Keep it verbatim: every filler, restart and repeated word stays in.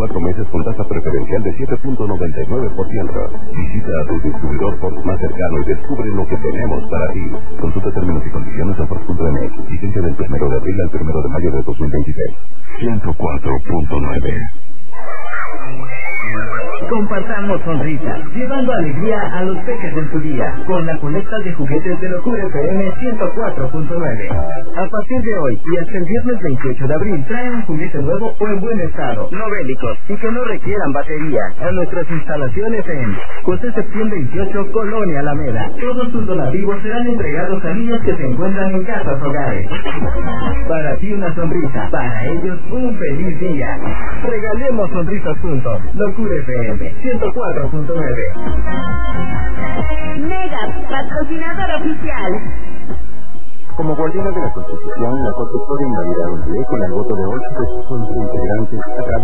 veinticuatro meses con tasa preferencial de siete punto noventa y nueve por ciento. Visita a tu distribuidor Ford más cercano y descubre lo que tenemos para ti. Consulta términos y condiciones en Ford punto M X. Vigencia del primero de abril al primero de mayo de dos mil veintiséis. ciento cuatro punto nueve. Compartamos sonrisas, llevando alegría a los peques en su día, con la colecta de juguetes de Locura F M ciento cuatro punto nueve. A partir de hoy y hasta el viernes veintiocho de abril, traen un juguete nuevo o en buen estado, no bélicos, y que no requieran batería, a nuestras instalaciones en José Septién veintiocho, Colonia Alameda. Todos sus donativos serán entregados a niños que se encuentran en casas hogares. Para ti una sonrisa, para ellos un feliz día. Regalemos sonrisas juntos. Locura F M ciento cuatro punto nueve. Mega, patrocinador oficial. Como guardiana de la Constitución, la Corte puede invalidar un ley con el voto de ocho de sus once integrantes a través